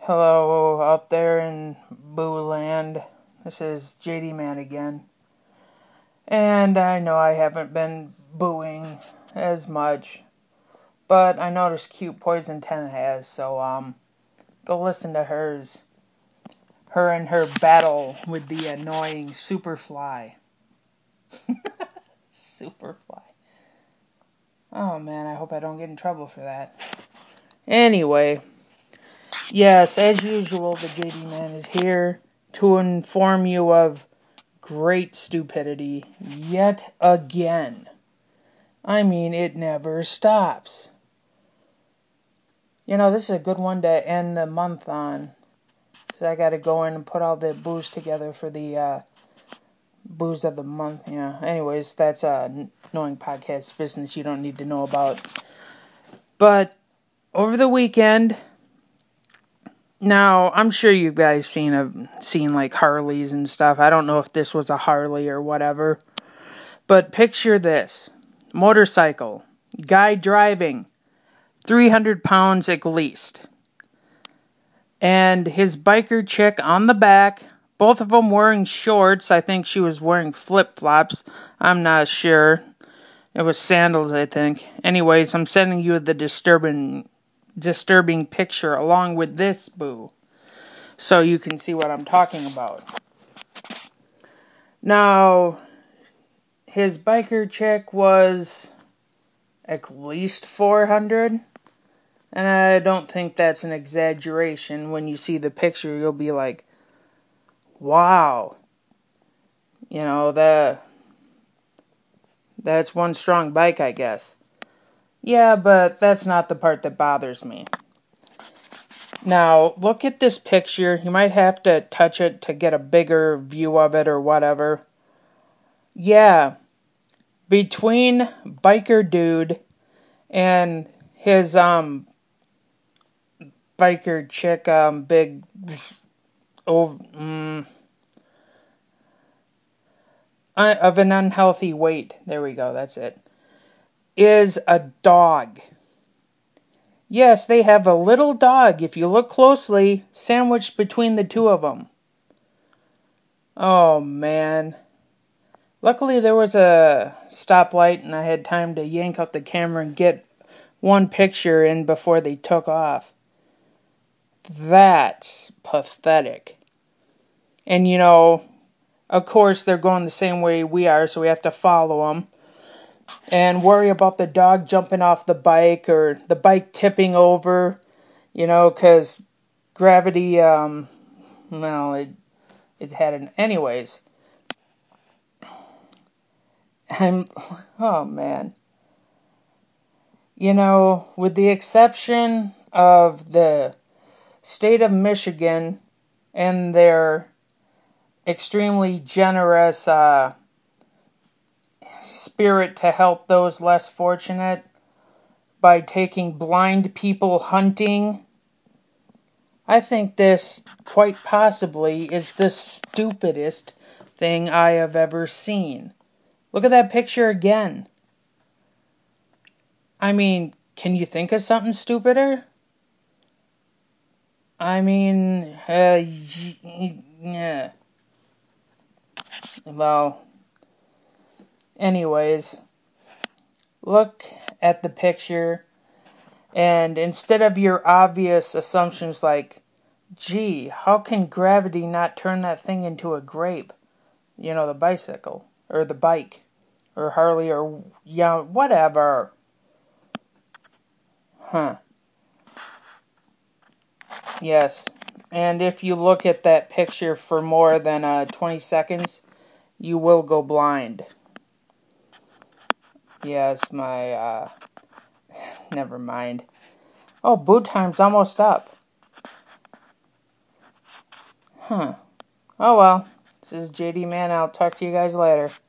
Hello out there in Boo Land. This is JD Man again. And I know I haven't been booing as much, but I noticed Cute Poison 10 has, so go listen to hers. Her and her battle with the annoying Superfly. Superfly. Oh man, I hope I don't get in trouble for that. Anyway, yes, as usual, the JD Man is here to inform you of great stupidity yet again. I mean, it never stops. You know, this is a good one to end the month on. So I gotta go in and put all the booze together for the booze of the month. Yeah. Anyways, that's annoying podcast business you don't need to know about. But over the weekend, now I'm sure you guys seen like Harleys and stuff. I don't know if this was a Harley or whatever. But picture this. Motorcycle. Guy driving. 300 pounds at least. And his biker chick on the back. Both of them wearing shorts. I think she was wearing flip-flops. I'm not sure. It was sandals, I think. Anyways, I'm sending you the disturbing picture along with this boo. So you can see what I'm talking about. Now, his biker chick was at least 400. And I don't think that's an exaggeration. When you see the picture, you'll be like, wow. You know, that's one strong bike, I guess. Yeah, but that's not the part that bothers me. Now, look at this picture. You might have to touch it to get a bigger view of it or whatever. Yeah, between biker dude and his biker chick big of an unhealthy weight, there we go, that's it, is a dog. Yes, they have a little dog, if you look closely, sandwiched between the two of them. Oh man. Luckily there was a stoplight and I had time to yank out the camera and get one picture in before they took off. That's pathetic. And you know, of course they're going the same way we are, so we have to follow them. And worry about the dog jumping off the bike or the bike tipping over, you know, because gravity, it had an... Anyways. Oh man. You know, with the exception of the state of Michigan and their extremely generous spirit to help those less fortunate by taking blind people hunting, I think this quite possibly is the stupidest thing I have ever seen. Look at that picture again. I mean, can you think of something stupider? I mean, yeah. Well, anyways, look at the picture, and instead of your obvious assumptions like, gee, how can gravity not turn that thing into a grape? You know, the bicycle, or the bike, or Harley, or, yeah, whatever. Huh. Yes. And if you look at that picture for more than 20 seconds, you will go blind. Yes, my, never mind. Oh, boot time's almost up. Huh. Oh well. This is JD Man. I'll talk to you guys later.